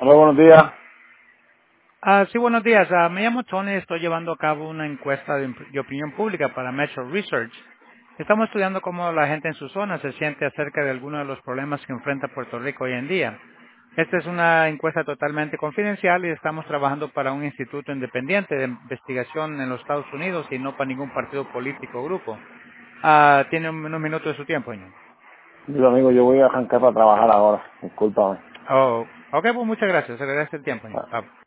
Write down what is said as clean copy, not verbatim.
Hola, buenos días. Sí, buenos días. Me llamo Tony. Estoy llevando a cabo una encuesta de opinión pública para Metro Research. Estamos estudiando cómo la gente en su zona se siente acerca de algunos de los problemas que enfrenta Puerto Rico hoy en día. Esta es una encuesta totalmente confidencial y estamos trabajando para un instituto independiente de investigación en los Estados Unidos y no para ningún partido político o grupo. Tiene unos minutos de su tiempo, señor. Digo, amigo, yo voy a arrancar para trabajar ahora. Discúlpame. Oh, ok, pues muchas gracias. Se le agradece el tiempo, señor. Ah, Bye.